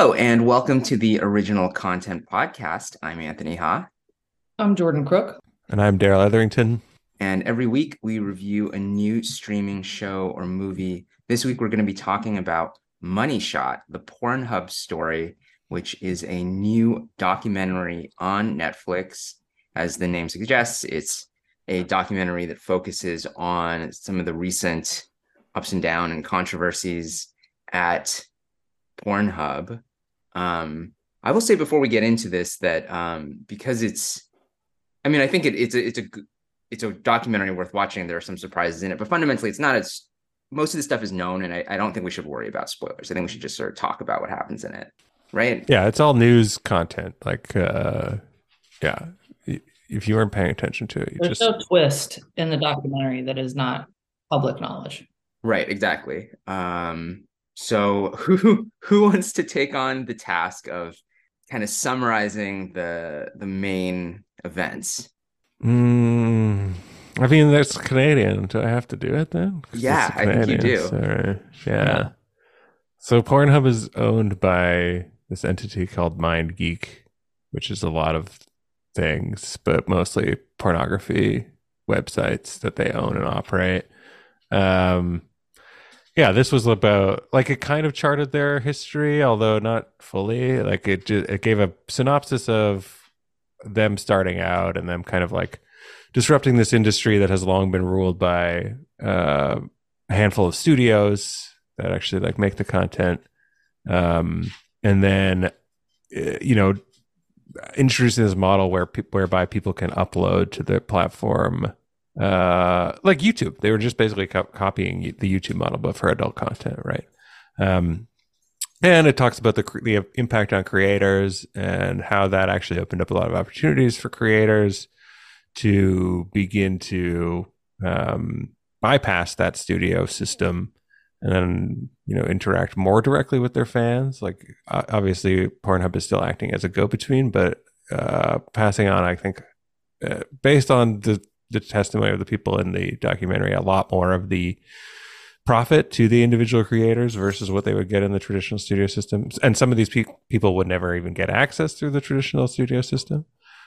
Hello, and welcome to the Original Content Podcast. I'm Anthony Ha, I'm Jordan Crook. And I'm Daryl Etherington. and every week we review a new streaming show or movie. This week we're going to be talking about Money Shot, the Pornhub story, which is a new documentary on Netflix. As the name suggests, it's a documentary that focuses on some of the recent ups and downs and controversies at Pornhub. I will say before we get into this that because I think it's a documentary worth watching. There are some surprises in it, but fundamentally, it's not as most of the stuff is known, and I don't think we should worry about spoilers. I think we should just sort of talk about what happens in it, right? Yeah, it's all news content. Yeah, if you weren't paying attention to it, There's no twist in the documentary that is not public knowledge. Right, exactly. So who wants to take on the task of kind of summarizing the main events? I mean, that's Canadian. Do I have to do it then? 'Cause it's Yeah, the I think you Canadians. do. Yeah. So Pornhub is owned by this entity called MindGeek, which is a lot of things, but mostly pornography websites that they own and operate. Um, yeah, this was about like it kind of charted their history, although not fully. Like it gave a synopsis of them starting out and them kind of like disrupting this industry that has long been ruled by a handful of studios that actually like make the content, and then you know introducing this model whereby people can upload to the platform, like YouTube. They were just basically copying the YouTube model, but for adult content, right? And it talks about the impact on creators and how that actually opened up a lot of opportunities for creators to begin to bypass that studio system and then interact more directly with their fans. Like obviously Pornhub is still acting as a go-between, but passing on, I think, based on the testimony of the people in the documentary, a lot more of the profit to the individual creators versus what they would get in the traditional studio systems. And some of these people would never even get access through the traditional studio system.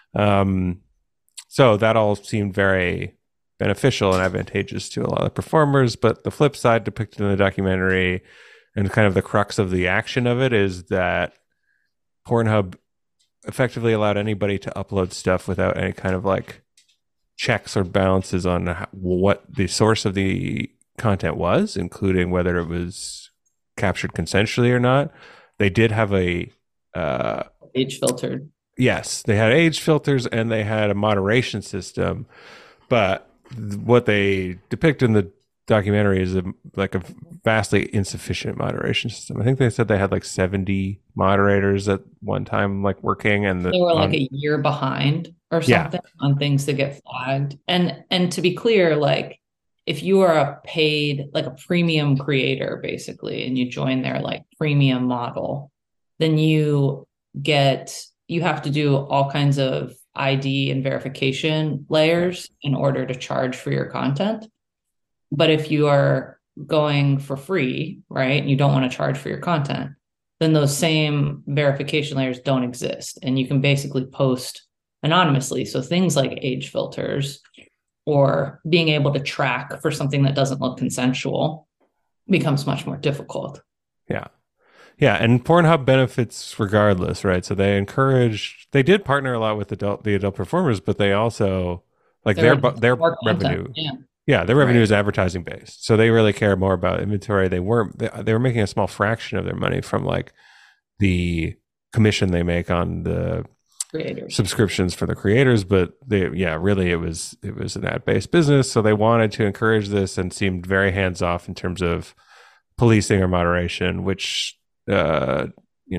So that all seemed very beneficial and advantageous to a lot of performers. But the flip side depicted in the documentary and kind of the crux of the action of it is that Pornhub effectively allowed anybody to upload stuff without any kind of like checks or balances on what the source of the content was, including whether it was captured consensually or not. They did have a Age filtered. Yes, they had age filters and they had a moderation system, but what they depict in the documentary is a vastly insufficient moderation system. I think they said they had like 70 moderators at one time, like working, and They were like a year behind or something on things that get flagged. And to be clear, like if you are a paid, like a premium creator, basically, and you join their like premium model, then you have to do all kinds of ID and verification layers in order to charge for your content. But if you are going for free, right, and you don't want to charge for your content, then those same verification layers don't exist. And you can basically post anonymously. So things like age filters or being able to track for something that doesn't look consensual becomes much more difficult. Yeah. Yeah, and Pornhub benefits regardless, right? So they did partner a lot with the adult performers, but they also like their revenue. Yeah, their revenue is advertising based. So they really care more about inventory. They were making a small fraction of their money from like the commission they make on the creators subscriptions for the creators, but really it was an ad-based business. So they wanted to encourage this and seemed very hands-off in terms of policing or moderation, which drove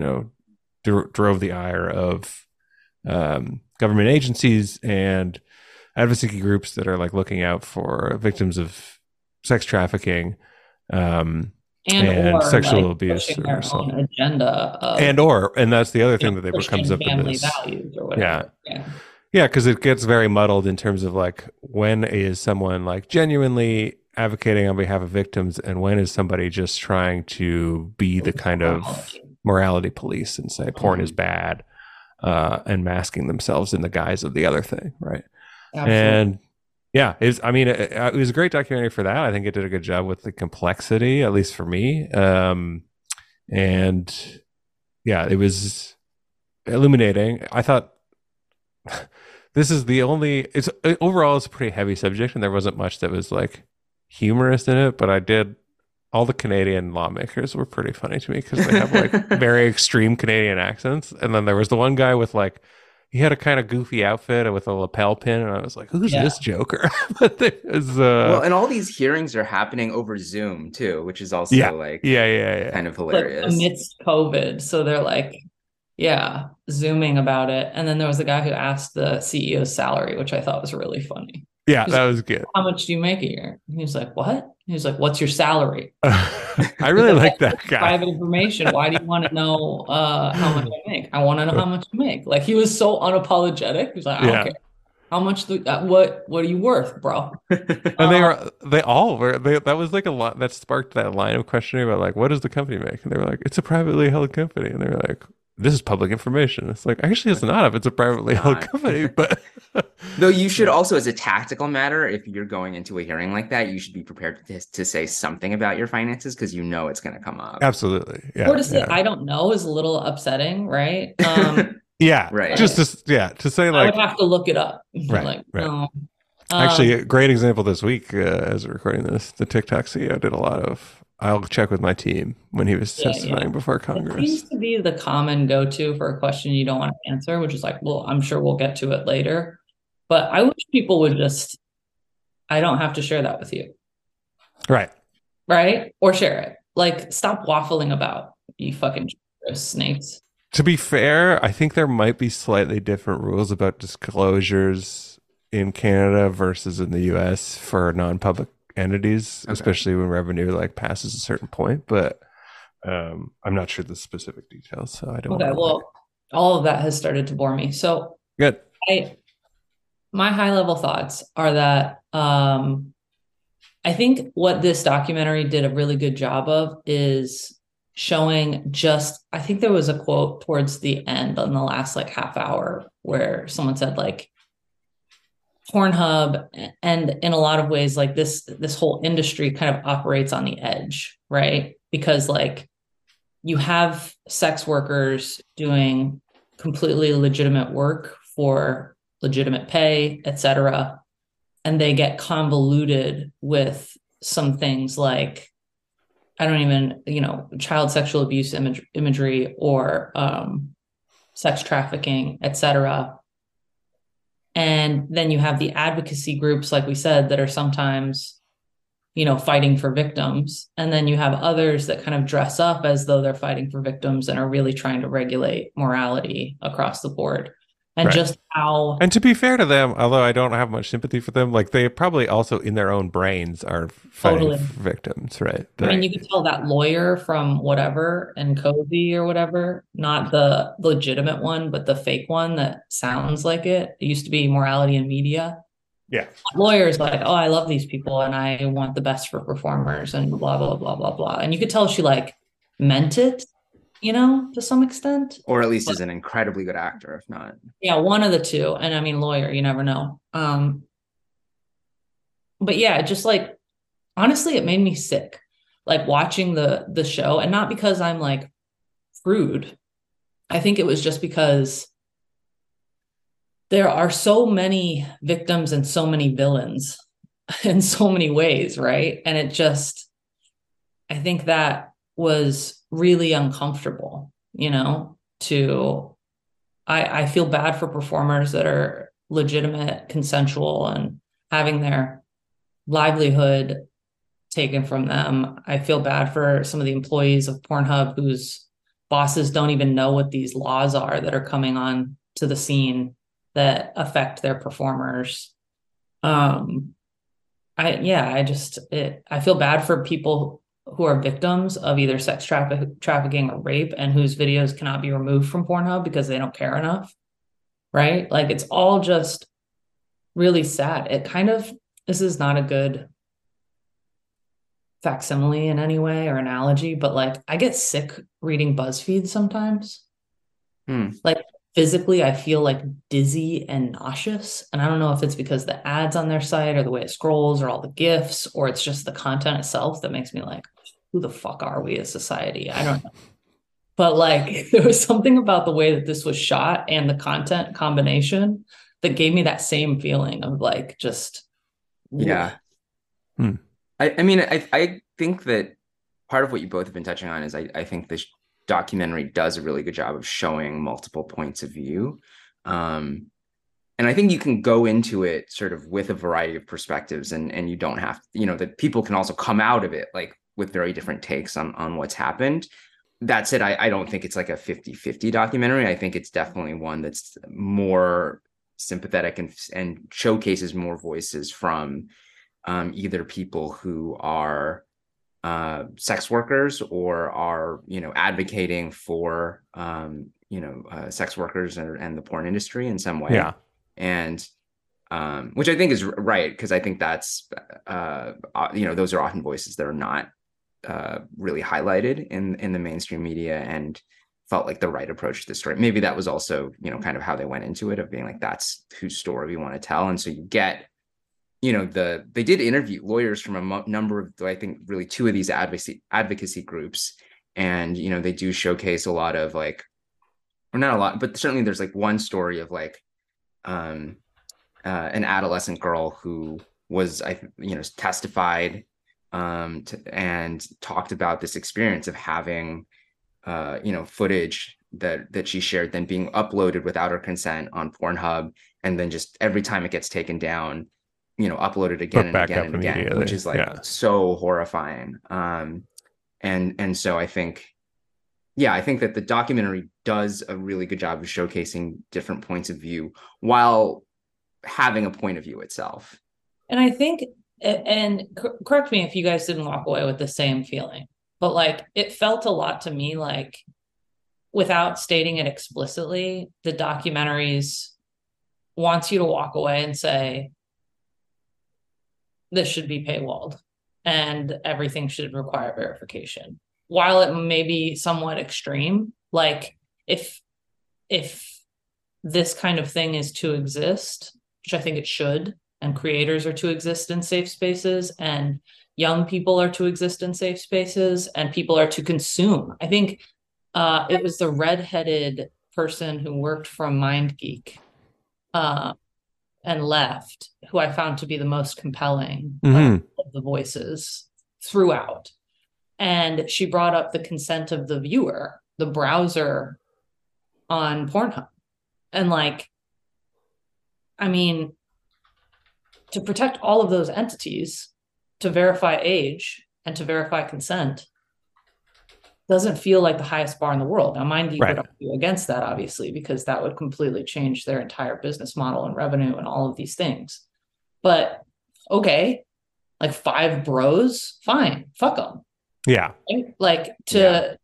the ire of government agencies and advocacy groups that are like looking out for victims of sex trafficking and sexual like abuse or their own agenda of, and that's the other thing that comes up in this values or whatever. Yeah, because it gets very muddled in terms of like when is someone like genuinely advocating on behalf of victims and when is somebody just trying to be the kind of morality police and say porn is bad, and masking themselves in the guise of the other thing, right? Absolutely. And yeah, it was a great documentary for that. I think it did a good job with the complexity, at least for me. And yeah, it was illuminating. I thought this is overall it's a pretty heavy subject, and there wasn't much that was like humorous in it, but all the Canadian lawmakers were pretty funny to me because they have like very extreme Canadian accents. And then there was the one guy with like, he had a kind of goofy outfit with a lapel pin, and I was like, "Who's this joker?" But well, and all these hearings are happening over Zoom too, which is also kind of hilarious. Like amidst COVID, so they're like, Zooming about it. And then there was a guy who asked the CEO's salary, which I thought was really funny. Yeah, that was good. How much do you make a year? And he was like, "What?" He was like, "What's your salary?" I really like that guy. Private information. Why do you want to know how much I make? I want to know how much you make. Like, he was so unapologetic. He was like, "I don't care. How much? What are you worth, bro?" And they all were. That was like a lot that sparked that line of questioning about like, what does the company make? And they were like, "It's a privately held company." And they were like, "This is public information." It's like, actually, it's not if it's a privately held company. But though you should also, as a tactical matter, if you're going into a hearing like that, you should be prepared to say something about your finances because you know it's going to come up. Absolutely. Yeah. Or to say, I don't know is a little upsetting, right? Yeah. Right. Just to say like, I would have to look it up. Right. Like, right. no. Actually, a great example this week, as we're recording this, the TikTok CEO did a lot of, "I'll check with my team" when he was testifying before Congress. It seems to be the common go-to for a question you don't want to answer, which is like, well, I'm sure we'll get to it later. But I wish people would just, I don't have to share that with you. Right. Right? Or share it. Like, stop waffling about, you fucking snakes. To be fair, I think there might be slightly different rules about disclosures in Canada versus in the US for non-public entities, especially when revenue like passes a certain point. But I'm not sure the specific details, so I don't know. Well, all of that has started to bore me. So good. My high-level thoughts are that I think what this documentary did a really good job of is showing I think there was a quote towards the end on the last like half hour where someone said like, Pornhub and in a lot of ways like this whole industry kind of operates on the edge, right? Because like you have sex workers doing completely legitimate work for legitimate pay, etc., and they get convoluted with some things like, I don't even, child sexual abuse imagery or sex trafficking, etc. And then you have the advocacy groups, like we said, that are sometimes, fighting for victims. And then you have others that kind of dress up as though they're fighting for victims and are really trying to regulate morality across the board. And just how... And to be fair to them, although I don't have much sympathy for them, like they probably also in their own brains are fighting for victims, right? I mean, you could tell that lawyer from whatever and Cozy or whatever, not the legitimate one, but the fake one that sounds like it. It used to be Morality and Media. Yeah. Lawyers like, "Oh, I love these people and I want the best for performers and blah, blah, blah, blah, blah." And you could tell she like meant it, to some extent. Or at least is an incredibly good actor, if not. Yeah, one of the two. And I mean, lawyer, you never know. But yeah, just like, honestly, it made me sick, like watching the show. And not because I'm like prude. I think it was just because there are so many victims and so many villains in so many ways, right? And I think that was really uncomfortable, I feel bad for performers that are legitimate, consensual, and having their livelihood taken from them. I feel bad for some of the employees of Pornhub whose bosses don't even know what these laws are that are coming on to the scene that affect their performers. I feel bad for people who are victims of either sex trafficking or rape and whose videos cannot be removed from Pornhub because they don't care enough, right? Like, it's all just really sad. This is not a good facsimile in any way or analogy, but like I get sick reading BuzzFeed sometimes. Like physically, I feel like dizzy and nauseous. And I don't know if it's because the ads on their site or the way it scrolls or all the GIFs, or it's just the content itself that makes me like, who the fuck are we as society? I don't know. But like there was something about the way that this was shot and the content combination that gave me that same feeling of like just Yeah. I mean, I think that part of what you both have been touching on is I think this documentary does a really good job of showing multiple points of view. And I think you can go into it sort of with a variety of perspectives, and you don't have, that people can also come out of it like with very different takes on what's happened. That said, I don't think it's like a 50-50 documentary. I think it's definitely one that's more sympathetic and showcases more voices from either people who are sex workers or are, advocating for, sex workers and the porn industry in some way. Yeah. And which I think is right, because I think that's, those are often voices that are not really highlighted in the mainstream media, and felt like the right approach to the story. Maybe that was also, kind of how they went into it, of being like, that's whose story we want to tell. And so you get, they did interview lawyers from a number of, I think, really two of these advocacy groups. And, they do showcase a lot of like, or not a lot, but certainly there's like one story of like an adolescent girl who was, testified and talked about this experience of having, footage that she shared then being uploaded without her consent on Pornhub. And then just every time it gets taken down, uploaded again and again and again, which is like so horrifying. And so I think that the documentary does a really good job of showcasing different points of view while having a point of view itself. And I think, and correct me if you guys didn't walk away with the same feeling, but like it felt a lot to me like, without stating it explicitly, the documentaries wants you to walk away and say, this should be paywalled and everything should require verification. While it may be somewhat extreme, like if this kind of thing is to exist, which I think it should, and creators are to exist in safe spaces, and young people are to exist in safe spaces, and people are to consume. I think it was the redheaded person who worked from MindGeek and left, who I found to be the most compelling of the voices throughout. And she brought up the consent of the viewer, the browser on Pornhub. And like, I mean, to protect all of those entities, to verify age and to verify consent doesn't feel like the highest bar in the world. Now, MindGeek would argue against that, obviously, because that would completely change their entire business model and revenue and all of these things. But okay, like 5 bros, fine, fuck them. Yeah. Right? Like to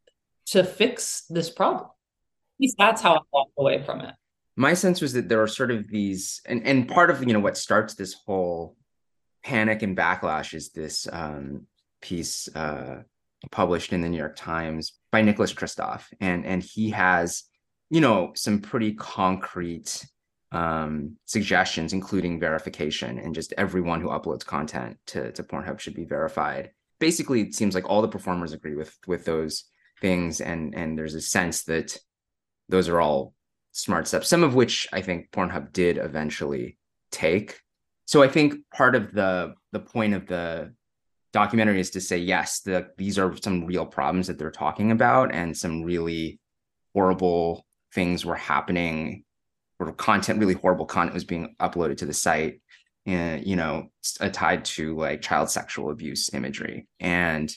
fix this problem. At least that's how I walked away from it. My sense was that there are sort of these, and part of, what starts this whole panic and backlash is this piece published in the New York Times by Nicholas Kristof. And he has, some pretty concrete suggestions, including verification, and just everyone who uploads content to Pornhub should be verified. Basically, it seems like all the performers agree with those things. And there's a sense that those are all smart steps, some of which I think Pornhub did eventually take. So I think part of the point of the documentary is to say, yes, these are some real problems that they're talking about, and some really horrible things were happening, or really horrible content was being uploaded to the site, and tied to like child sexual abuse imagery. And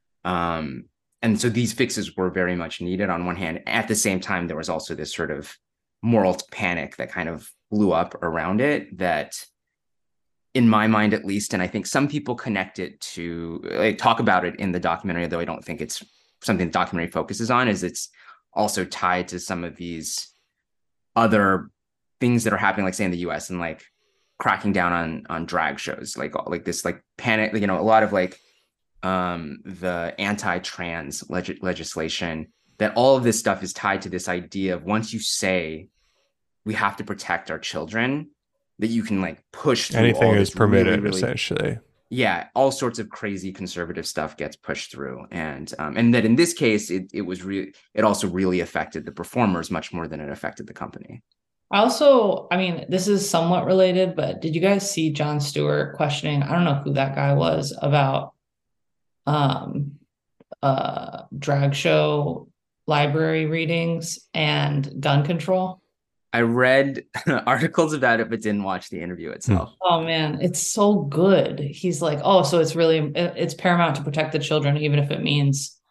so these fixes were very much needed on one hand. At the same time, there was also this sort of moral panic that kind of blew up around it, that in my mind, at least, and I think some people connect it to, like, talk about it in the documentary, though I don't think it's something the documentary focuses on, is it's also tied to some of these other things that are happening, like say in the US, and like cracking down on drag shows, like this like panic, a lot of like the anti-trans legislation, that all of this stuff is tied to this idea of once you say we have to protect our children, that you can like push through anything all is this permitted, really, essentially. yeah, all sorts of crazy conservative stuff gets pushed through, and that in this case, it also really affected the performers much more than it affected the company. I mean, this is somewhat related, but did you guys see Jon Stewart questioning? I don't know who that guy was about um drag show library readings and gun control. I read articles about it, but didn't watch the interview itself. Oh man, it's so good. He's like, oh, so it's paramount to protect the children, even if it means,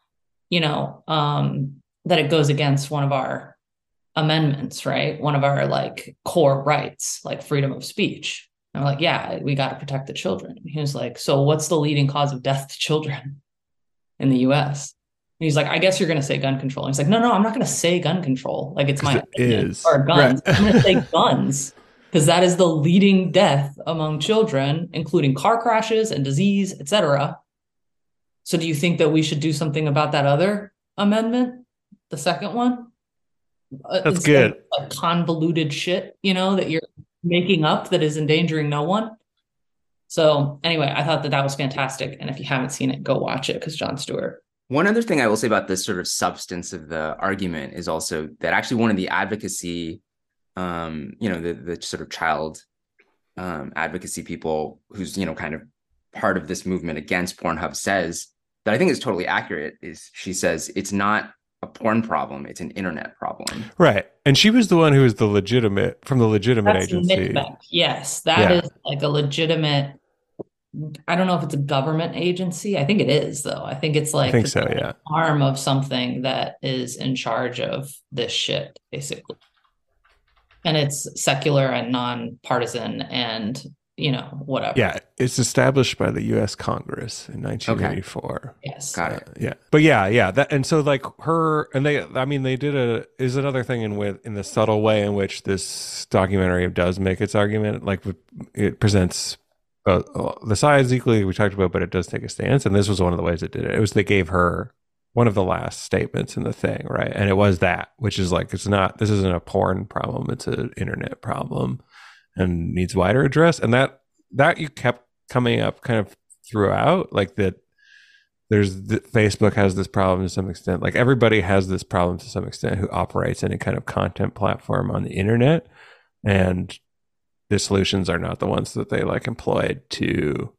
that it goes against one of our amendments, right? One of our like core rights, like freedom of speech. I'm like, yeah, we got to protect the children. He was like, so what's the leading cause of death to children in the US? And he's like, I guess you're going to say gun control. And he's like, no, I'm not going to say gun control. Like it's my opinion, or guns. Right. I'm going to say guns because that is the leading death among children, including car crashes and disease, etc. So do you think that we should do something about that other amendment, the second one? That's good. Like convoluted shit, that you're making up that is endangering no one. So anyway, I thought that was fantastic. And if you haven't seen it, go watch it because Jon Stewart. One other thing I will say about this sort of substance of the argument is also that actually one of the advocacy, the sort of child advocacy people who's, kind of part of this movement against Pornhub says that I think is totally accurate is she says it's not a porn problem, it's an internet problem. Right. And she was the one who was the legitimate agency. NCMEC. Yes, that is like a legitimate, I don't know if it's a government agency. I think it is, though. I think it's like arm of something that is in charge of this shit, basically. And it's secular and non-partisan and, whatever. Yeah, it's established by the U.S. Congress in 1984. Okay. Yes. Got it. Yeah. But yeah. That, and so like her, and they did is another thing in the subtle way in which this documentary does make its argument. Like it presents the sides equally we talked about, but it does take a stance. And this was one of the ways it did it. It was they gave her one of the last statements in the thing, right? And it was that, which is like, this isn't a porn problem, it's an internet problem and needs wider address. And that you kept coming up kind of throughout, like that Facebook has this problem to some extent. Like everybody has this problem to some extent who operates any kind of content platform on the internet. And the solutions are not the ones that they like employed to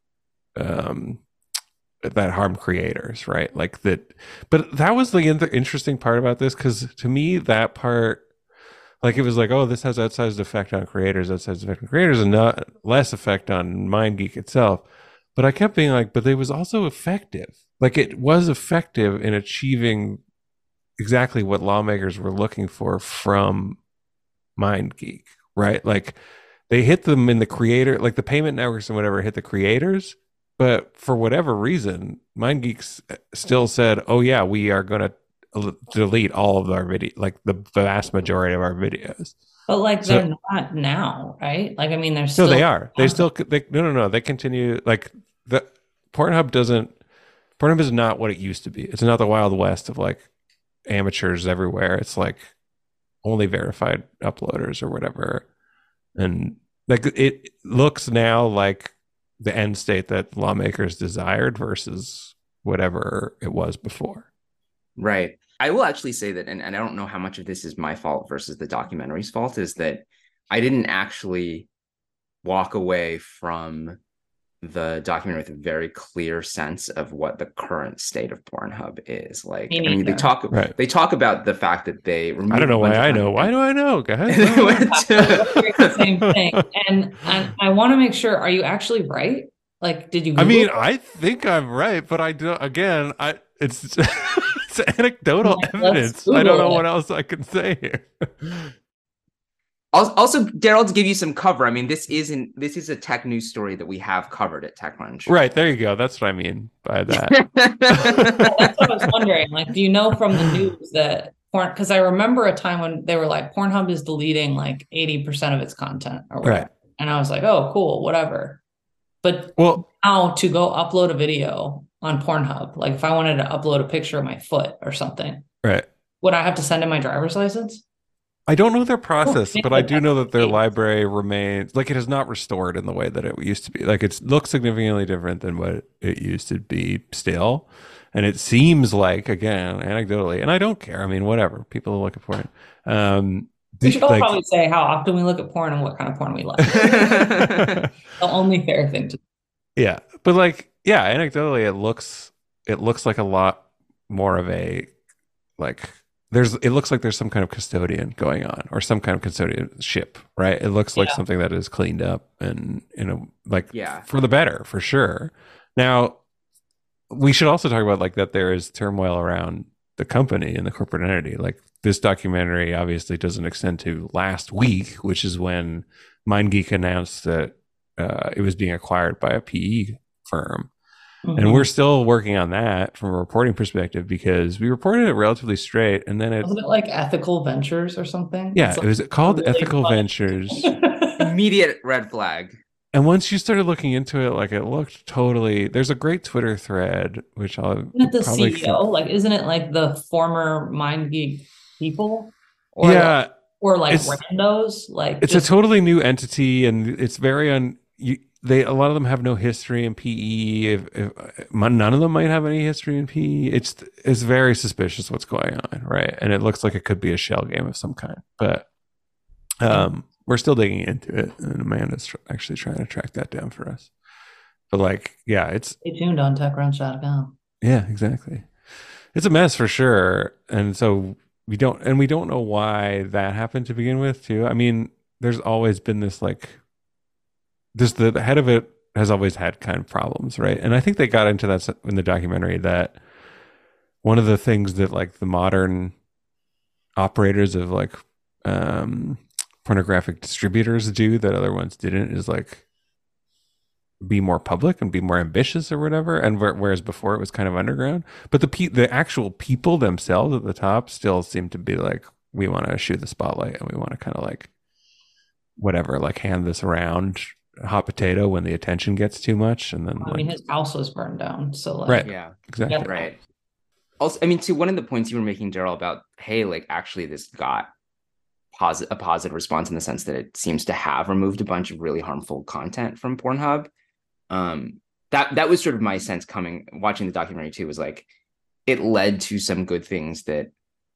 that harm creators, right? Like that. But that was the interesting part about this, because to me that part, like it was like, oh, this has outsized effect on creators, and not less effect on MindGeek itself. But I kept being like, but it was also effective. Like it was effective in achieving exactly what lawmakers were looking for from MindGeek, right? Like they hit them in the creator, like the payment networks and whatever hit the creators. But for whatever reason, MindGeeks still said, oh yeah, we are going to delete all of our video, like the vast majority of our videos. But like they're not now, right? Like I mean, they're still. No, they are. No. They continue. Like the Pornhub is not what it used to be. It's not the Wild West of like amateurs everywhere. It's like only verified uploaders or whatever, and like it looks now like the end state that lawmakers desired versus whatever it was before. Right. I will actually say that, and I don't know how much of this is my fault versus the documentary's fault, is that I didn't actually walk away from the documentary with a very clear sense of what the current state of Pornhub is. Like, I mean, they talk about the fact that they removed. I don't know why I know. Why do I know? Go ahead. The same thing. And I want to make sure, are you actually right? Like, did you Google I think I'm right, but I do, again, it's anecdotal evidence. I don't know what else I can say here. Also, Daryl, to give you some cover, I mean, this is a tech news story that we have covered at TechCrunch. Right, there you go. That's what I mean by that. That's what I was wondering. Like, do you know from the news that because I remember a time when they were like, Pornhub is deleting like 80% of its content or whatever. Right. And I was like, oh, cool, whatever. But now to go upload a video on Pornhub? Like if I wanted to upload a picture of my foot or something, Right. would I have to send in my driver's license? I don't know their process, think but I that do that's know the that their case. library remains like it has not restored in the way that it used to be. Like it looks significantly different than what it used to be still. And it seems like, again, anecdotally, and I don't care. I mean, whatever. People are looking for it. We should all Like, probably say how often we look at porn and what kind of porn we like. The only fair thing to yeah. But like, yeah, anecdotally, it looks like a lot more of a like it looks like there's some kind of custodian going on or some kind of custodianship, right? It looks like Yeah. something that is cleaned up and like Yeah. for the better, for sure. Now, we should also talk about like that there is turmoil around the company and the corporate entity. Like this documentary obviously doesn't extend to last week, which is when MindGeek announced that it was being acquired by a PE firm. And we're still working on that from a reporting perspective because we reported it relatively straight. And then Wasn't it like Ethical Ventures or something? yeah, It's it like was called really Ethical funny. Ventures. Immediate red flag. And once you started looking into it, like it looked totally, there's a great Twitter thread, which I'll Isn't it the probably, CEO? Like, isn't it like the former MindGeek people? Or yeah, like it's- randos? Like it's a totally new entity and it's very a lot of them have no history in PE. None of them might have any history in PE. It's very suspicious what's going on, right? And it looks like it could be a shell game of some kind. But we're still digging into it, and Amanda's actually trying to track that down for us. But like, yeah, it's stay tuned on TechCrunch.com. yeah, exactly. It's a mess for sure, and so we don't know why that happened to begin with, too. I mean, there's always been this like. The head of it has always had kind of problems, right? And I think they got into that in the documentary that one of the things that like the modern operators of like pornographic distributors do that other ones didn't is like be more public and be more ambitious or whatever. And whereas before it was kind of underground, but the actual people themselves at the top still seem to be like, we want to shoot the spotlight and we want to kind of like whatever, like hand this around hot potato when the attention gets too much. And then I mean, his house was burned down. So like, right. Yeah. Exactly. Yeah. Right. Also, I mean, to one of the points you were making, Daryl, about, hey, like actually this got a positive response in the sense that it seems to have removed a bunch of really harmful content from Pornhub. That was sort of my sense watching the documentary too, was like, it led to some good things that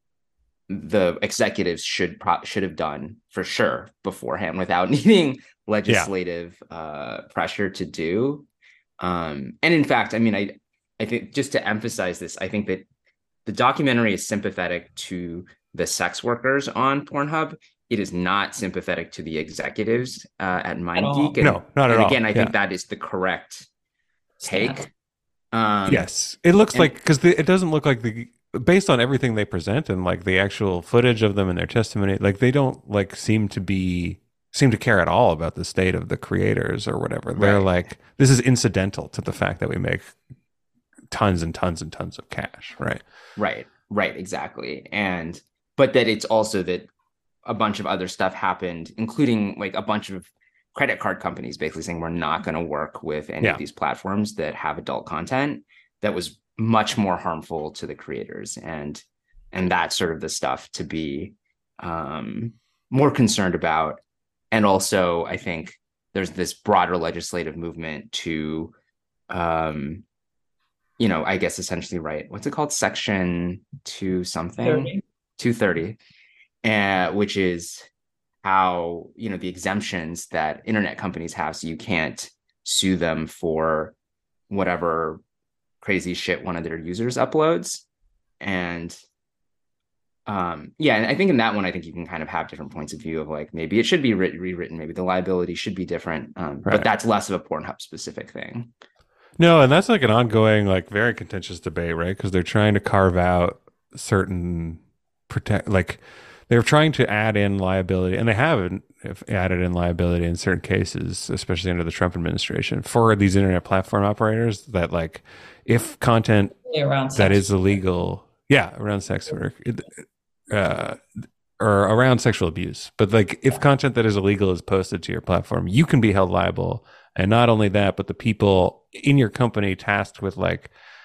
the executives should have done for sure beforehand without needing legislative pressure to do. And in fact, I mean, I think just to emphasize this, I think that the documentary is sympathetic to the sex workers on Pornhub. It is not sympathetic to the executives at MindGeek. And, no, not at all. Again, I think that is the correct take. Yes, it looks like, because it doesn't look like based on everything they present and like the actual footage of them and their testimony, like they don't like seem to care at all about the state of the creators or whatever. They're like, this is incidental to the fact that we make tons and tons and tons of cash, right? Right, exactly. But that it's also that a bunch of other stuff happened, including like a bunch of credit card companies basically saying we're not going to work with any of these platforms that have adult content, that was much more harmful to the creators, and that's sort of the stuff to be more concerned about. And also, I think there's this broader legislative movement to I guess essentially, right, what's it called, Section 230, which is how the exemptions that internet companies have, so you can't sue them for whatever crazy shit one of their users uploads. And and I think in that one, I think you can kind of have different points of view of like, maybe it should be rewritten, maybe the liability should be different, but that's less of a Pornhub specific thing. No, and that's like an ongoing, like very contentious debate, right? Because they're trying to carve out certain they're trying to add in liability, and they have added in liability in certain cases, especially under the Trump administration, for these internet platform operators that like, if content that is illegal, around sex work, or around sexual abuse, but like if content that is illegal is posted to your platform, you can be held liable. And not only that, but the people in your company tasked with like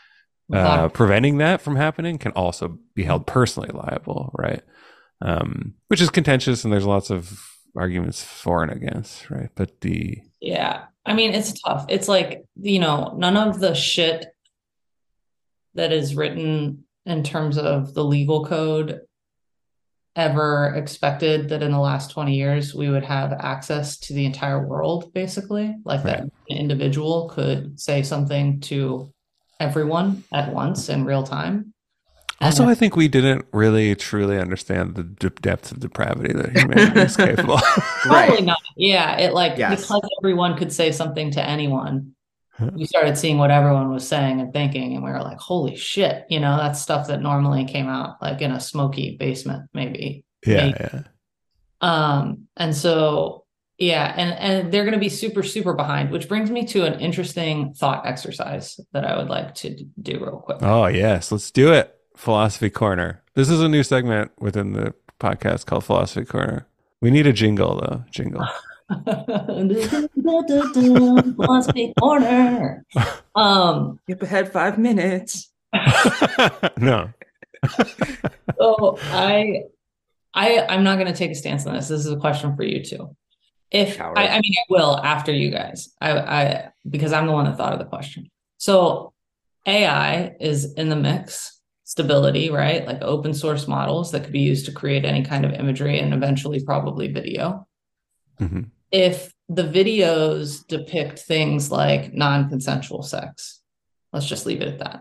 preventing that from happening can also be held personally liable, right? Which is contentious, and there's lots of arguments for and against, right? But yeah, I mean, it's tough. It's like, none of the shit that is written in terms of the legal code ever expected that in the last 20 years we would have access to the entire world, basically, like that an individual could say something to everyone at once in real time. Also, I think we didn't really truly understand the depths of depravity that humanity is capable of. Probably not. Yeah, because everyone could say something to anyone, we started seeing what everyone was saying and thinking, and we were like, holy shit, that's stuff that normally came out like in a smoky basement, maybe. Yeah. And so, yeah, and they're going to be super, super behind, which brings me to an interesting thought exercise that I would like to do real quick. Oh, yes. Let's do it. Philosophy Corner. This is a new segment within the podcast called Philosophy Corner. We need a jingle, though. Jingle. Philosophy Corner. Skip ahead 5 minutes. No. So I'm not going to take a stance on this. This is a question for you too. I will after you guys. I because I'm the one that thought of the question. So AI is in the mix. Stability, right? Like open source models that could be used to create any kind of imagery and eventually probably video. Mm-hmm. If the videos depict things like non-consensual sex, let's just leave it at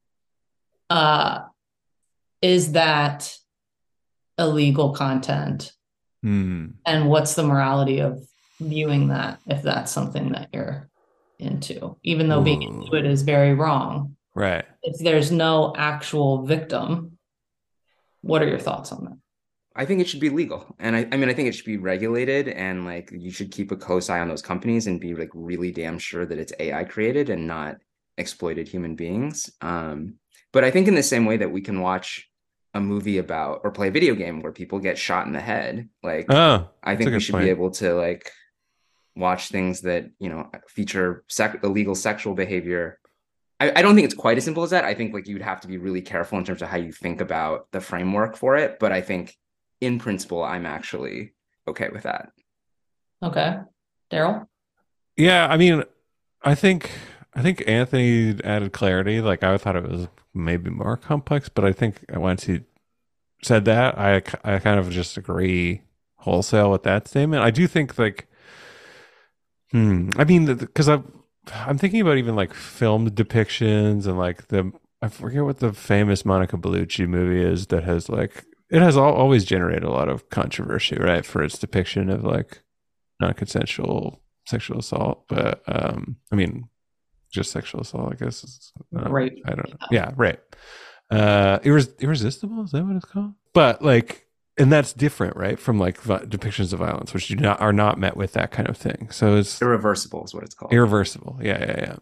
that. Is that illegal content? And what's the morality of viewing that if that's something that you're into, even though being into it is very wrong? Right. If there's no actual victim, what are your thoughts on that? I think it should be legal. And I think it should be regulated, and like you should keep a close eye on those companies and be like really damn sure that it's AI created and not exploited human beings. But I think in the same way that we can watch a movie about or play a video game where people get shot in the head, like I think we should be able to like watch things that, feature illegal sexual behavior. I don't think it's quite as simple as that. I think like you'd have to be really careful in terms of how you think about the framework for it. But I think in principle, I'm actually okay with that. Okay. Daryl? Yeah, I mean, I think Anthony added clarity. Like I thought it was maybe more complex, but I think once he said that, I kind of just agree wholesale with that statement. I do think like, I mean, because I'm thinking about even like film depictions and like I forget what the famous Monica Bellucci movie is that has like, it has always generated a lot of controversy, right? For its depiction of like non-consensual sexual assault. But I mean, just sexual assault, I guess. Rape. I don't know. Yeah, rape. Irresistible, is that what it's called? But like, and that's different, right, from like depictions of violence, which are not met with that kind of thing. So it's irreversible is what it's called. Irreversible, yeah.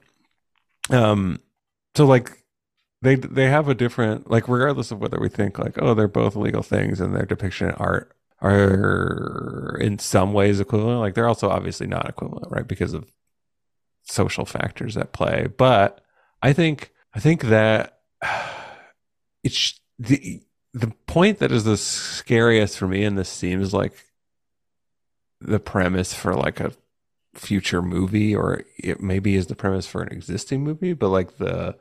So like they have a different, like, regardless of whether we think like, oh, they're both legal things and their depiction in art are in some ways equivalent. Like they're also obviously not equivalent, right, because of social factors at play. But I think that it's the point that is the scariest for me, and this seems like the premise for like a future movie, or it maybe is the premise for an existing movie, but like the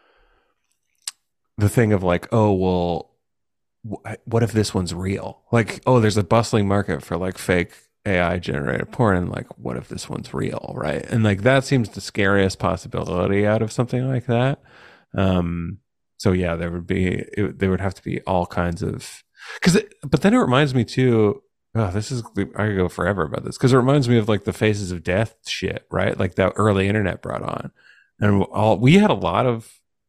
thing of like, oh, well, what if this one's real? Like, oh, there's a bustling market for like fake AI generated porn, and like, what if this one's real, right? And like that seems the scariest possibility out of something like that. So yeah, there would have to be all kinds of, but then it reminds me too, I could go forever about this, because it reminds me of like the Faces of Death shit, right? Like that early internet brought on, and we had a lot of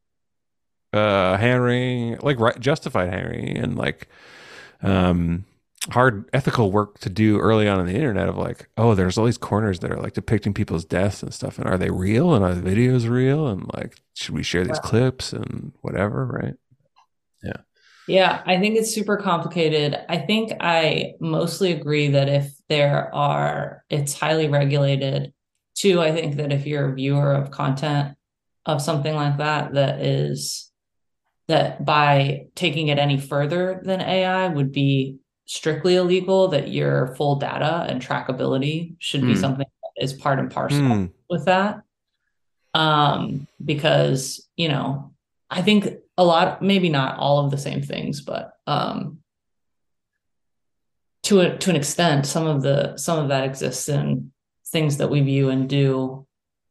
hand wringing, like justified hand wringing, and like hard ethical work to do early on in the internet of like, oh, there's all these corners that are like depicting people's deaths and stuff, and are they real, and are the videos real, and like, should we share these clips and whatever, right? Yeah, I think it's super complicated. I think I mostly agree that if it's highly regulated. Two, I think that if you're a viewer of content, of something like that is that by taking it any further than AI would be strictly illegal, that your full data and trackability should be something that is part and parcel with that. Because, you know, I think a lot, maybe not all of the same things, but to an extent, some of that exists in things that we view and do,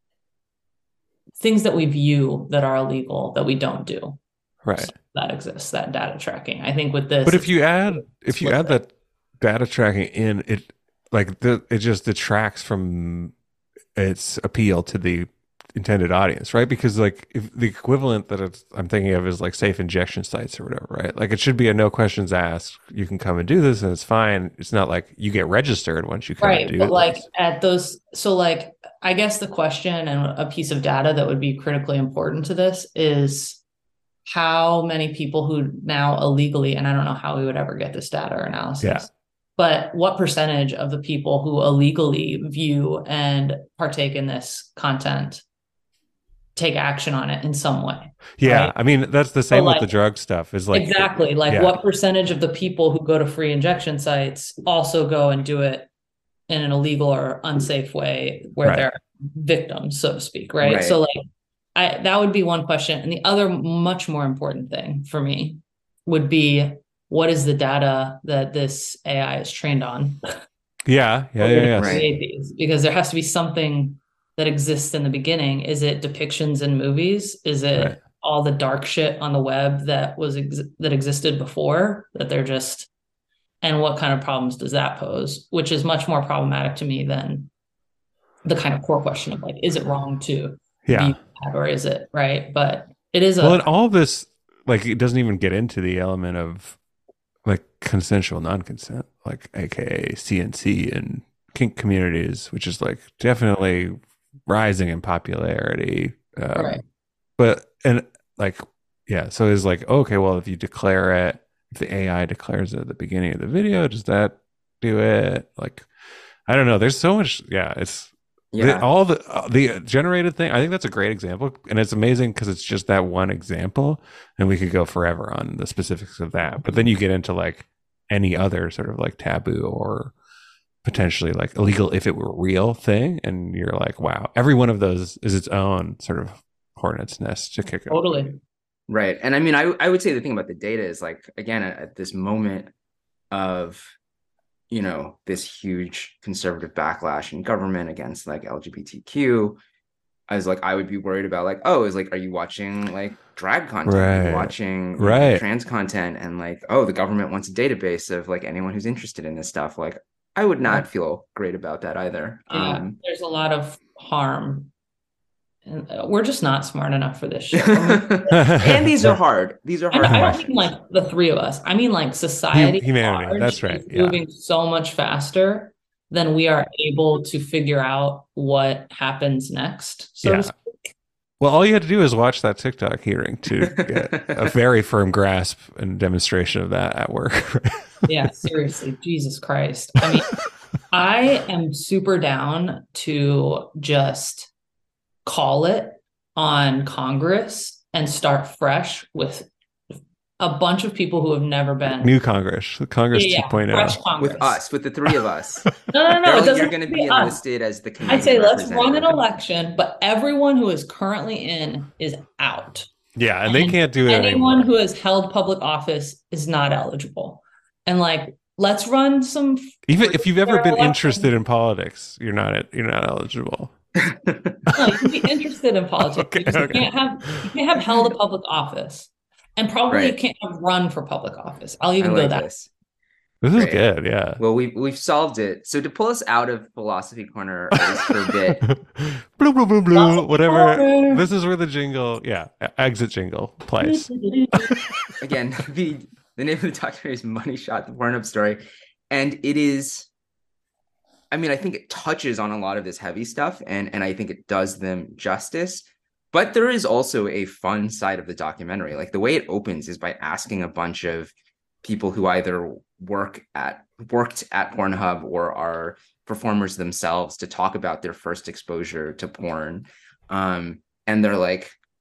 things that we view that are illegal that we don't do. Right. So that exists, that data tracking. I think with this, but if you add that data tracking in, it it just detracts from its appeal to the intended audience, right? Because like if the equivalent that I'm thinking of is like safe injection sites or whatever, right? Like it should be a no questions asked. You can come and do this, and it's fine. It's not like you get registered once you come and do but this. Like at those, so like I guess the question and a piece of data that would be critically important to this is how many people who now illegally, and I don't know how we would ever get this data or analysis, but what percentage of the people who illegally view and partake in this content take action on it in some way? Yeah. Right? I mean, that's the same with the drug stuff is like, exactly. Like what percentage of the people who go to free injection sites also go and do it in an illegal or unsafe way where they're victims, so to speak. Right. So like, that would be one question. And the other much more important thing for me would be, what is the data that this AI is trained on? Create these? Because there has to be something that exists in the beginning. Is it depictions in movies? Is it all the dark shit on the web that that existed before that they're just, and what kind of problems does that pose? Which is much more problematic to me than the kind of core question of like, is it wrong to view that, or is it right? But it is and all of this, like, it doesn't even get into the element of like consensual non-consent, like aka CNC and kink communities, which is like definitely rising in popularity. But and like so it's like, okay, well, if you declare it, if the AI declares it at the beginning of the video, does that do it? Like, I don't know. There's so much. It's all the generated thing. I think that's a great example, and it's amazing because it's just that one example, and we could go forever on the specifics of that. But then you get into like any other sort of like taboo or potentially like illegal if it were real thing, and you're like, wow, every one of those is its own sort of hornet's nest to kick totally. Right. And I mean, I would say the thing about the data is like, again, at this moment of, you know, this huge conservative backlash in government against like LGBTQ, I was like, I would be worried about like, oh, is like, are you watching like drag content? Are you watching trans content? And like, oh, the government wants a database of like anyone who's interested in this stuff. Like, I would not feel great about that either. There's a lot of harm. And we're just not smart enough for this shit. And these are hard. These are hard. I don't mean like the three of us. I mean like society, humanity. That's right. Moving so much faster than we are able to figure out what happens next. So to speak. Well, all you had to do is watch that TikTok hearing to get a very firm grasp and demonstration of that at work. Yeah, seriously, Jesus Christ. I mean, I am super down to just call it on Congress and start fresh with a bunch of people who have never been. New Congress 2.0. Fresh Congress. With us, with the three of us. No. You're going to be enlisted as the Canadian I'd say let's run an election, but everyone who is currently in is out. Yeah, and they can't do it anyone who has held public office is not eligible. And like, let's run some. Even if you've ever been interested in politics, you're not eligible. No, you can be interested in politics because you can't have held a public office, and probably you can't have run for public office. I'll even go that. This is good, yeah. Well, we've solved it. So to pull us out of philosophy corner at least for a bit, blue, blue, blue, blue, whatever. This is where the jingle, exit jingle plays. Again, the name of the documentary is Money Shot: The Pornhub Story, and it is. I mean, I think it touches on a lot of this heavy stuff, and I think it does them justice. But there is also a fun side of the documentary. Like the way it opens is by asking a bunch of people who either worked at Pornhub or are performers themselves to talk about their first exposure to porn. And they're like,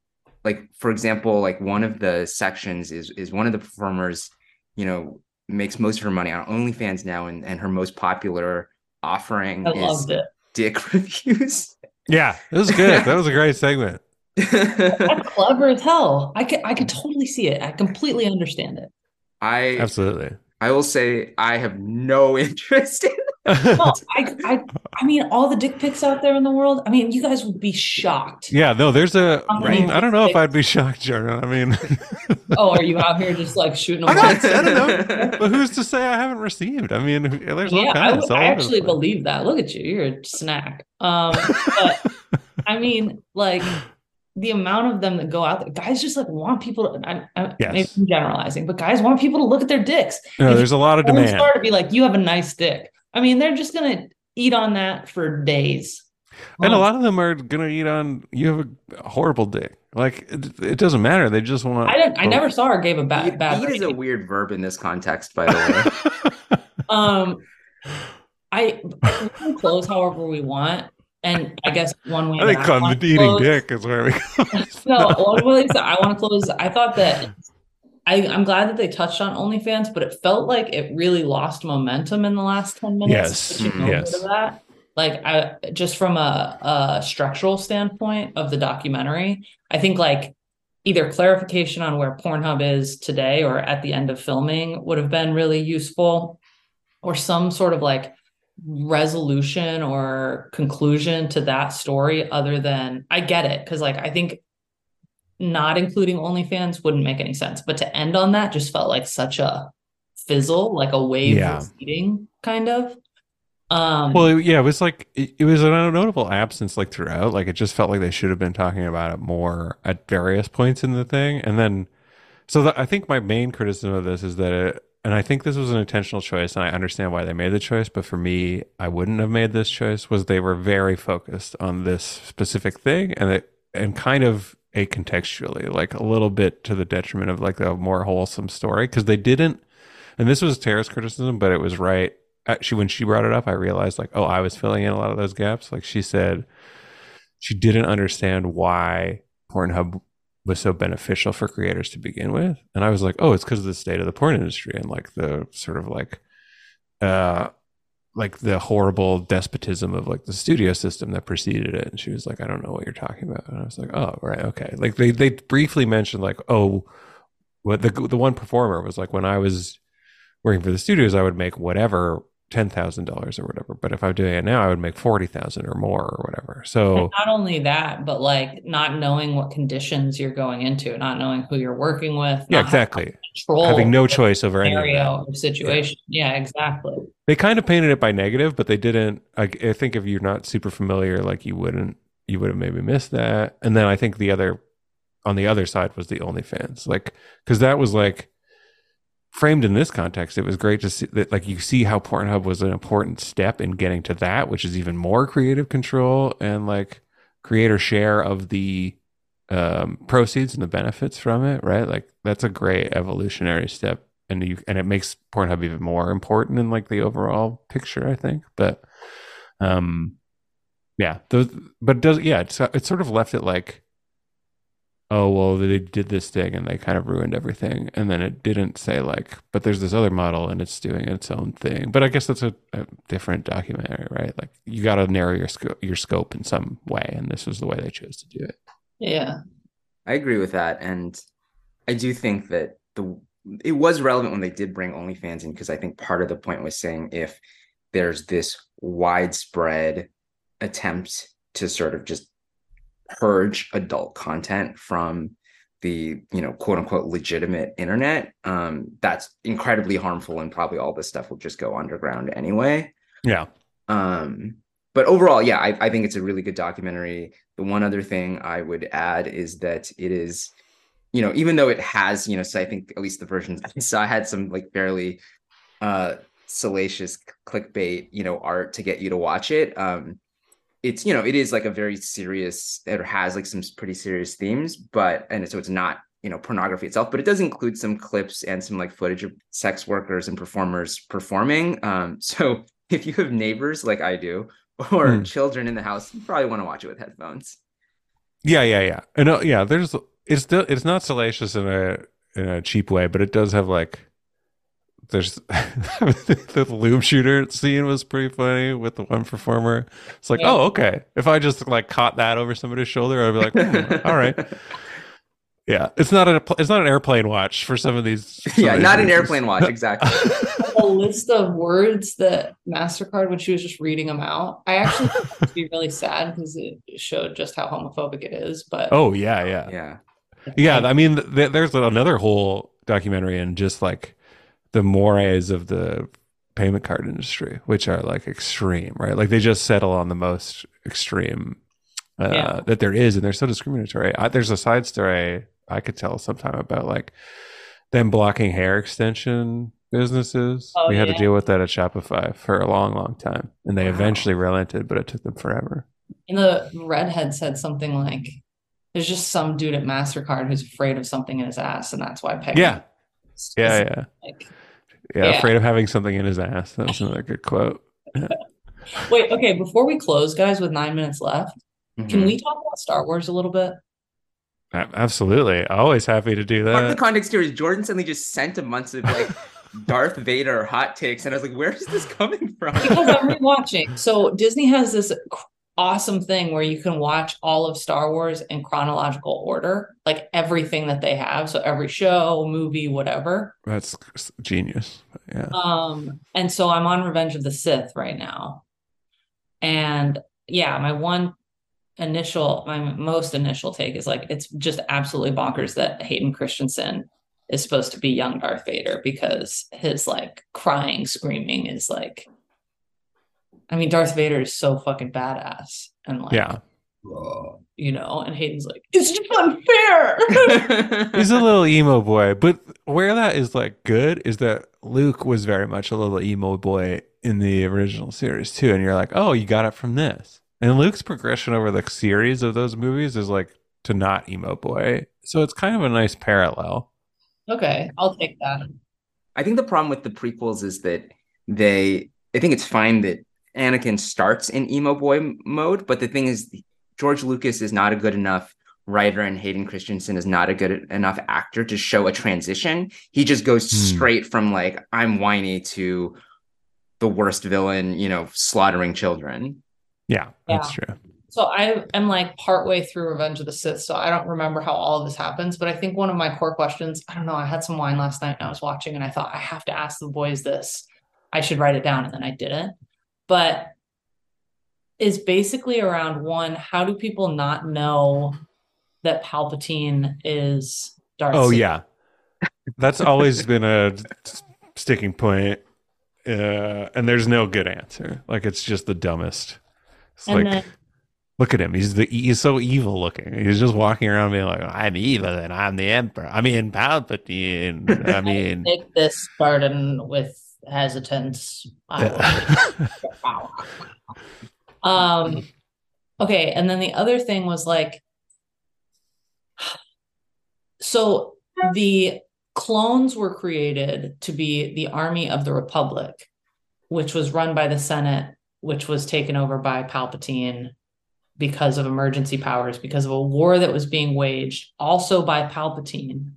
like for example, like one of the sections is one of the performers, you know, makes most of her money on OnlyFans now, and her most popular offering I is loved it. dick reviews. Yeah, it was good. That was a great segment. That's clever as hell. I could totally see it. I completely understand it. I Absolutely. I will say I have no interest in No, that. I mean, all the dick pics out there in the world. I mean, you guys would be shocked. Yeah, no, there's a. How many Right. I dick don't know if pics? I'd be shocked, Jordan. I mean, Oh, are you out here just like shooting them I'm all? not. I don't know. But who's to say I haven't received? I mean, there's all Yeah, kinds I all over the actually place. believe that. Look at you, you're a snack. But I mean, like the amount of them that go out there, guys just like want people to, maybe Yes. I'm generalizing, but guys want people to look at their dicks. No, If you there's a lot of porn demand. star to be like, you have a nice dick. I mean, they're just gonna eat on that for days. And a lot of them are gonna eat on you have a horrible dick. Like it doesn't matter. They just want. I never saw her gave a bad Eat is a rating. weird verb in this context, by the way. Um, we can close however we want, and I guess one way I that think I on want the to eating close. dick is where we go. No, one way that I want to close. I thought that I'm glad that they touched on OnlyFans, but it felt like it really lost momentum in the last 10 minutes. Yes. Switching over Yes. to that. Like I just from a structural standpoint of the documentary, I think like either clarification on where Pornhub is today or at the end of filming would have been really useful, or some sort of like resolution or conclusion to that story other than I get it. Cause like I think not including OnlyFans wouldn't make any sense. But to end on that just felt like such a fizzle, like a wave Yeah. receding kind of. Well, yeah, it was like it was a notable absence like throughout. Like it just felt like they should have been talking about it more at various points in the thing. And then, I think my main criticism of this is that and I think this was an intentional choice, and I understand why they made the choice. But for me, I wouldn't have made this choice. Was they were very focused on this specific thing, and kind of acontextually, like a little bit to the detriment of like a more wholesome story because they didn't. And this was Tara's criticism, but it was right. Actually, when she brought it up, I realized like, oh, I was filling in a lot of those gaps. Like she said, she didn't understand why Pornhub was so beneficial for creators to begin with, and I was like, oh, it's because of the state of the porn industry and like the sort of like the horrible despotism of like the studio system that preceded it. And she was like, I don't know what you're talking about. And I was like, oh, right, okay. Like they briefly mentioned like, oh, what the one performer was like, when I was working for the studios, I would make whatever $10,000 or whatever. But if I'm doing it now, I would make 40,000 or more or whatever. So and not only that, but like not knowing what conditions you're going into, not knowing who you're working with, yeah, not exactly. control Having no choice over any of that. scenario or situation. Yeah, exactly. They kind of painted it by negative, but they didn't. I think if you're not super familiar, like you would have maybe missed that. And then I think on the other side was the OnlyFans, like because that was like framed in this context. It was great to see that, like you see how Pornhub was an important step in getting to that, which is even more creative control and like creator share of the proceeds and the benefits from it, right? Like that's a great evolutionary step, and it makes Pornhub even more important in like the overall picture, I think. But yeah, but it does, yeah, it sort of left it like, oh, well, they did this thing and they kind of ruined everything. And then it didn't say like, but there's this other model and it's doing its own thing. But I guess that's a different documentary, right? Like you got to narrow your scope in some way. And this was the way they chose to do it. Yeah. I agree with that. And I do think that it was relevant when they did bring OnlyFans in, because I think part of the point was saying if there's this widespread attempt to sort of just purge adult content from the, quote unquote legitimate internet, that's incredibly harmful, and probably all this stuff will just go underground anyway. Yeah. But overall, yeah, I think it's a really good documentary. The one other thing I would add is that it is, even though it has, so I think at least the versions I saw had some like fairly salacious clickbait, art to get you to watch it. It's, it is like a very serious, it has like some pretty serious themes, and so it's not, pornography itself, but it does include some clips and some like footage of sex workers and performers performing. So if you have neighbors like I do, or children in the house, you probably want to watch it with headphones. Yeah. And yeah, there's it's not salacious in a cheap way, but it does have like there's the loom shooter scene was pretty funny with the one performer. It's like, Yeah. oh, okay. If I just like caught that over somebody's shoulder, I'd be like, all right. Yeah, it's not an airplane watch for some of these. Yeah, not an airplane watch, exactly. A list of words that MasterCard, when she was just reading them out, I actually think it'd be really sad because it showed just how homophobic it is. But oh yeah. I mean, there's another whole documentary in just like the mores of the payment card industry, which are like extreme, right? Like they just settle on the most extreme that there is, and they're so discriminatory. There's a side story I could tell sometime about like them blocking hair extension businesses. We had to deal with that at Shopify for a long time, and they eventually relented, but it took them forever. And the redhead said something like, "There's just some dude at MasterCard who's afraid of something in his ass, and that's why payment." Yeah. Like, afraid of having something in his ass. That's another good quote. Yeah. Wait, okay. Before we close, guys, with 9 minutes left, Mm-hmm. can we talk about Star Wars a little bit? Absolutely. Always happy to do that. Part of the context here is Jordan suddenly just sent a bunch of like Darth Vader hot takes, and I was like, where is this coming from? Because I'm rewatching. So Disney has this awesome thing where you can watch all of Star Wars in chronological order, like everything that they have. So every show, movie, whatever. That's genius. Yeah. And so I'm on Revenge of the Sith right now. And yeah, my most initial take is like, it's just absolutely bonkers that Hayden Christensen is supposed to be young Darth Vader, because his like crying, screaming is like, I mean, Darth Vader is so fucking badass. And like, yeah, you know, and Hayden's like, it's just unfair. He's a little emo boy, but where that is like good is that Luke was very much a little emo boy in the original series too. And you're like, oh, you got it from this. And Luke's progression over the series of those movies is like to not emo boy. So it's kind of a nice parallel. Okay, I'll take that. I think the problem with the prequels is that I think it's fine that Anakin starts in emo boy mode, but the thing is, George Lucas is not a good enough writer and Hayden Christensen is not a good enough actor to show a transition. He just goes straight from like, I'm whiny to the worst villain, you know, slaughtering children. Yeah, that's true. So I am like partway through Revenge of the Sith, so I don't remember how all of this happens, but I think one of my core questions, I don't know, I had some wine last night and I was watching and I thought I have to ask the boys this. I should write it down, and then I didn't. But is basically around one, how do people not know that Palpatine is Darth Vader? Yeah. That's always been a sticking point. And there's no good answer. Like, it's just the dumbest. It's and like, look at him. He's so evil looking. He's just walking around being like, I'm evil and I'm the emperor. I mean, Palpatine. I mean, take this burden with hesitance. Okay. And then the other thing was like, so the clones were created to be the army of the Republic, which was run by the Senate, which was taken over by Palpatine because of emergency powers, because of a war that was being waged also by Palpatine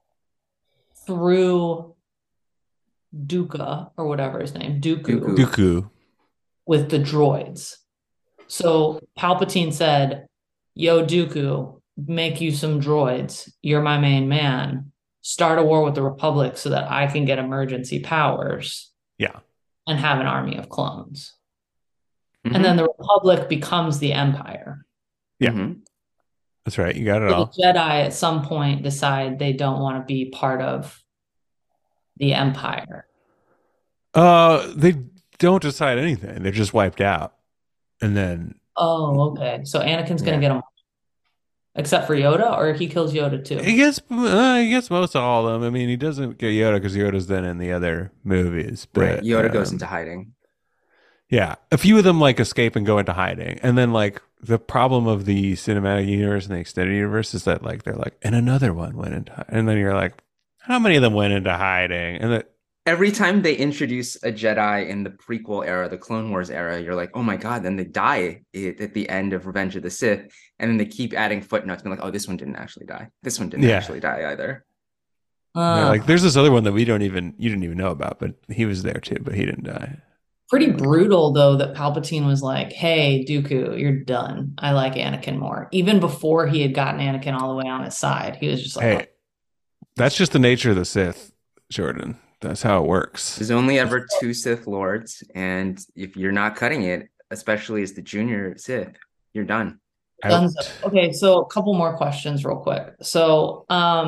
through Dooku, or whatever his name, Dooku, with the droids. So Palpatine said, yo, Dooku, make you some droids. You're my main man. Start a war with the Republic so that I can get emergency powers. Yeah. And have an army of clones. Mm-hmm. And then the Republic becomes the Empire. Yeah. Mm-hmm. That's right. You got it all. The Jedi at some point decide they don't want to be part of the Empire. They don't decide anything. They're just wiped out. And then. Oh, okay. So Anakin's going to get them. Except for Yoda, or he kills Yoda too? He gets most of all of them. I mean, he doesn't get Yoda because Yoda's then in the other movies. But right. Yoda goes into hiding. Yeah. A few of them like escape and go into hiding. And then like the problem of the cinematic universe and the extended universe is that like they're like, and another one went into hiding. And then you're like, how many of them went into hiding? And Every time they introduce a Jedi in the prequel era, the Clone Wars era, you're like, oh my God, then they die at the end of Revenge of the Sith. And then they keep adding footnotes, being like, oh, this one didn't actually die. This one didn't actually die either. Like there's this other one that you didn't even know about, but he was there too, but he didn't die. Pretty brutal though that Palpatine was like, hey, Dooku, you're done. I like Anakin more. Even before he had gotten Anakin all the way on his side, he was just like, hey, that's just the nature of the Sith, Jordan. That's how it works. There's only ever 2 Sith Lords, and if you're not cutting it, especially as the junior Sith, you're done. Okay, so a couple more questions real quick. So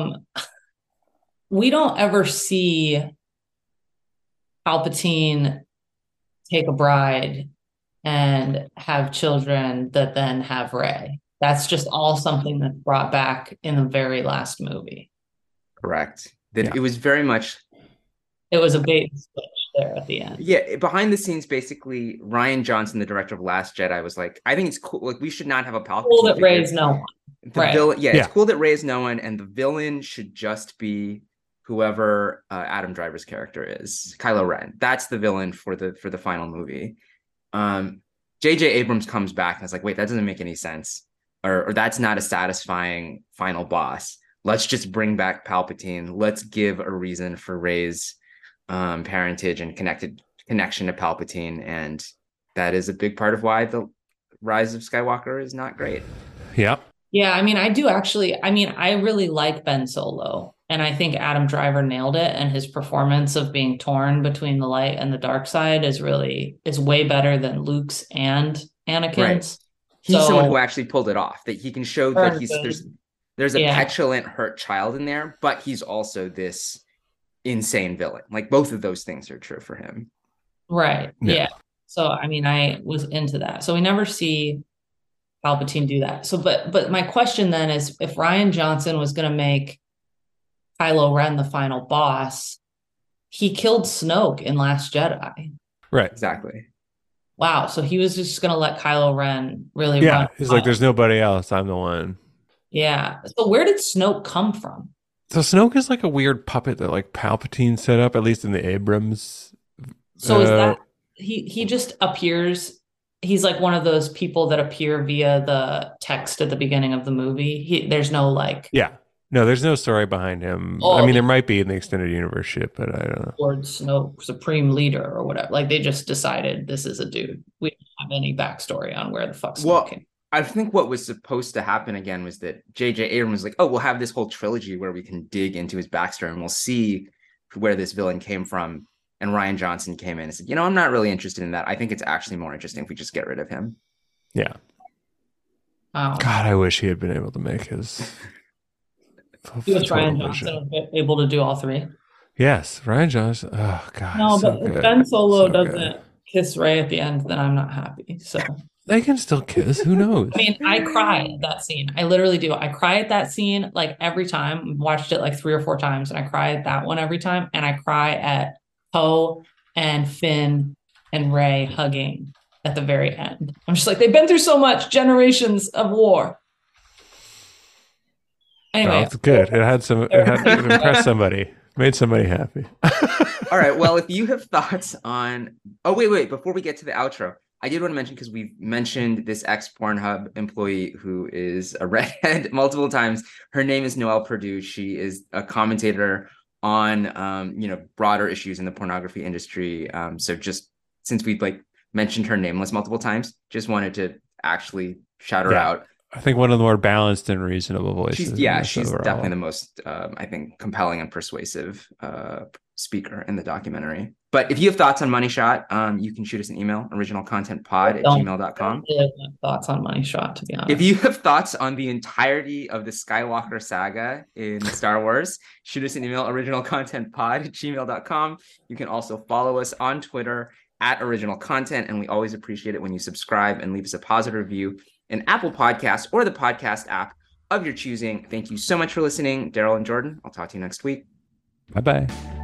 we don't ever see Palpatine take a bride and have children that then have Rey. That's just all something that's brought back in the very last movie. Correct. It was very much... It was a bait and switch there at the end. Yeah, behind the scenes, basically, Rian Johnson, the director of Last Jedi, was like, I think it's cool. Like, we should not have a Palpatine. Cool that Rey's no one. It's cool that Rey's no one, and the villain should just be whoever Adam Driver's character is, Kylo Ren. That's the villain for the final movie. J.J. Abrams comes back and is like, wait, that doesn't make any sense, or that's not a satisfying final boss. Let's just bring back Palpatine. Let's give a reason for Rey's parentage and connection to Palpatine, and that is a big part of why the Rise of Skywalker is not great. Yeah. I mean, I really like Ben Solo, and I think Adam Driver nailed it, and his performance of being torn between the light and the dark side is way better than Luke's and Anakin's. Right. He's someone who actually pulled it off, that he can show that there's a petulant, hurt child in there, but he's also this insane villain. Like, both of those things are true for him. Right. Yeah. So, I mean, I was into that. So we never see Palpatine do that. So, but my question then is, if Rian Johnson was going to make Kylo Ren the final boss, he killed Snoke in Last Jedi. Right. Exactly. Wow. So he was just going to let Kylo Ren really run. Yeah. He's like, there's nobody else. I'm the one. Yeah. So where did Snoke come from? So Snoke is like a weird puppet that like Palpatine set up, at least in the Abrams. So is that he just appears? He's like one of those people that appear via the text at the beginning of the movie. There's no like. Yeah. No, there's no story behind him. I mean, there might be in the extended universe shit, but I don't know. Lord Snoke, Supreme Leader or whatever. Like, they just decided this is a dude. We don't have any backstory on where the fuck Snoke came. I think what was supposed to happen again was that J.J. Abrams was like, oh, we'll have this whole trilogy where we can dig into his backstory and we'll see where this villain came from. And Rian Johnson came in and said, I'm not really interested in that. I think it's actually more interesting if we just get rid of him. Yeah. Oh. God, I wish he had been able to make his... He was Rian Johnson able to do all three? Yes, Rian Johnson. Oh, God. No, but if Ben Solo doesn't kiss Rey at the end, then I'm not happy. So... They can still kiss. Who knows? I mean, I cry at that scene. I literally do. I cry at that scene like every time. I've watched it like 3 or 4 times, and I cry at that one every time. And I cry at Poe and Finn and Rey hugging at the very end. I'm just like, they've been through so much, generations of war. Anyway, it's good. It impressed somebody, made somebody happy. All right. Well, if you have thoughts on, wait, before we get to the outro, I did want to mention, because we've mentioned this ex-Pornhub employee who is a redhead multiple times. Her name is Noelle Perdue. She is a commentator on, broader issues in the pornography industry. So just since we've mentioned her nameless multiple times, just wanted to actually shout her out. I think one of the more balanced and reasonable voices. She's definitely the most, I think, compelling and persuasive speaker in the documentary. But if you have thoughts on Money Shot, you can shoot us an email, originalcontentpod@gmail.com. Thoughts on Money Shot, to be honest. If you have thoughts on the entirety of the Skywalker saga in Star Wars, shoot us an email, originalcontentpod@gmail.com. You can also follow us on Twitter @originalcontent, and we always appreciate it when you subscribe and leave us a positive review in Apple Podcasts or the podcast app of your choosing. Thank you so much for listening. Daryl and Jordan, I'll talk to you next week. Bye-bye.